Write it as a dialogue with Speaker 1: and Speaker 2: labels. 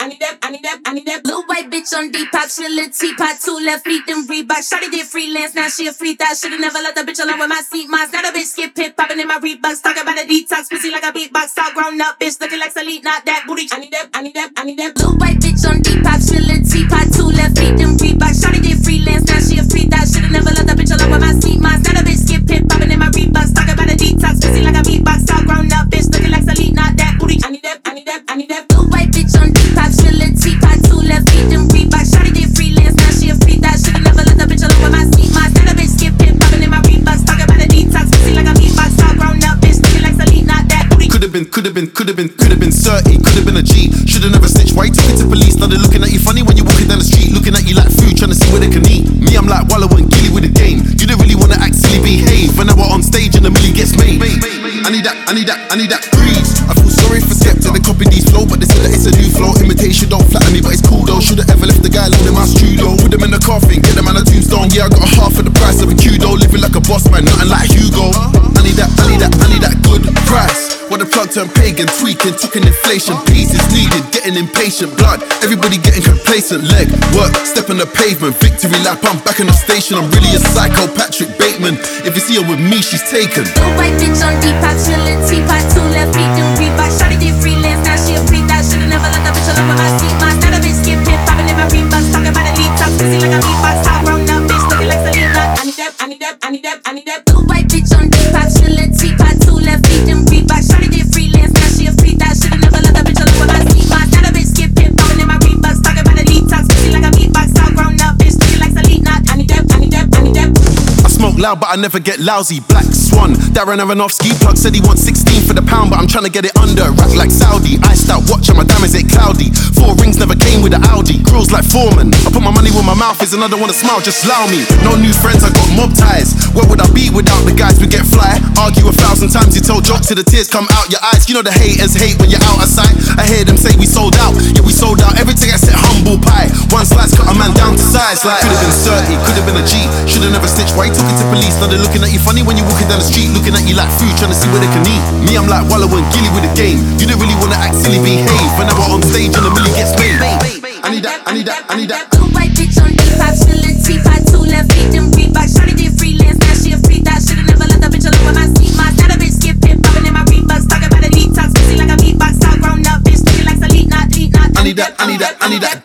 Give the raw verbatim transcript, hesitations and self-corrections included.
Speaker 1: I need that, I need that, I need that blue white bitch on Depop, she a little teapot, two left feet, them Reebok. Shawty did freelance, now she a free thought. Should've never let the bitch alone with my seat mods. Now the bitch skip hip, popping in my Reeboks, talking about a detox, pussy like a beatbox, all grown up bitch, looking like Salite, not that booty. I need that, I need that, I need that blue white bitch on Depop, she a little teapot, two left feet, them Reebok. Shawty did freelance, now she a free thought. Should've never let the bitch alone with my seat mods. Now the bitch skip hip, popping in my Reeboks, talking about a detox, pussy like a beatbox, all grown up bitch, looking like Salite, not that booty. I need that, I need that, I need that blue white bitch on Depop, she a little teapot, two left feet, them Reebok. Shawty did freelance, now she a free thought. Should've never let the bitch alone with my seat mods. Now the bitch skip hip, popping in my Reeboks, talking about a detox, pussy like a beatbox, all grown up bitch, looking like Salite, not that booty.
Speaker 2: Could've been, could've been, could've been, could've been thirty, could've been a G. Should've never snitched. Why you talking to police? Now they're looking at you funny when you're walking down the street, looking at you like food, trying to see where they can eat. Me, I'm like Wallow and Gilly with the game. You didn't really wanna act silly, behave. When I was on stage and the milli gets made. I need that, I need that, I need that breeze. I feel sorry for Skepta, they copy these flow, but they say that it's a new flow. Imitation don't flatter me, but it's cool though. Should've ever left the guy alone in my studio. Put them in the coffin, get them on a tombstone. Yeah, I got a half of the price of a Q-Do. Living like a boss man, nothing like Hugo. I need that, I need that, I need that good price. What the plug turned pagan, tweaking, talking inflation. Peace is needed, getting impatient. Blood, everybody getting complacent. Leg, work, step on the pavement. Victory lap, I'm back in the station. I'm really a psycho, Patrick Bateman. If you see her with me, she's taken.
Speaker 1: Blue white bitch on Depop, she a little teapot, two left feet, them Reebok. Shawty did freelance, now she a free thought. Should've never let the bitch alone with my seat mods. Now the bitch skip hip, popping in my Reeboks, talking about a detox, pussy like a beatbox, all grown up bitch, looking like Salite, not. I need that, I need that, I need that, I need that blue white bitch on Depop, she a little teapot, two left feet, them Reebok. Shawty did freelance, now she a free thought. Should've never let the bitch alone with my seat mods. Now the bitch skip hip, popping in my Reeboks, talking about a detox, pussy like a beatbox, all grown up bitch, looking like Salite, not. I need that, I need that, I need that.
Speaker 2: I smoke loud, but I never get lousy. Black Swan, Darren Aronofsky. Plug said he wants sixteen for the pound, but I'm trying to get it under. Rack like Saudi, iced out watch and my diamonds ain't cloudy. Four rings never came with the Audi. Grills like Foreman. I put my money where my mouth is and I don't wanna smile, just allow me. No new friends, I got mob ties. Where would I be without the guys? We get fly. Argue a thousand times, you tell jokes till the tears come out your eyes. You know the haters hate when you're out of sight. I hear them say we sold out, yeah we sold out. Everything I said humble pie. One slice cut a man down to size. Like could've been thirty, could've been a G. Should've never snitched. Why you talking to police? Now they're looking at you funny when you're walking down the street, looking at you like food, trying to see where they can eat. Me, I'm like Wallow and Gilly with the game. You didn't really wanna act silly, behave. When I was on stage and the milli gets made. I need that, I need that, I need that.
Speaker 1: Blue white bitch on Depop, she a little teapot, two left feet, them Reebok. Shawty did freelance, now she a free thought. Should've never let the bitch alone with my seat mods. Now the bitch skip hip, popping in my Reeboks, talking about a detox, pussy like a beatbox, all grown up bitch, looking like Salite, not, not.
Speaker 2: I need that, I need that, I need that.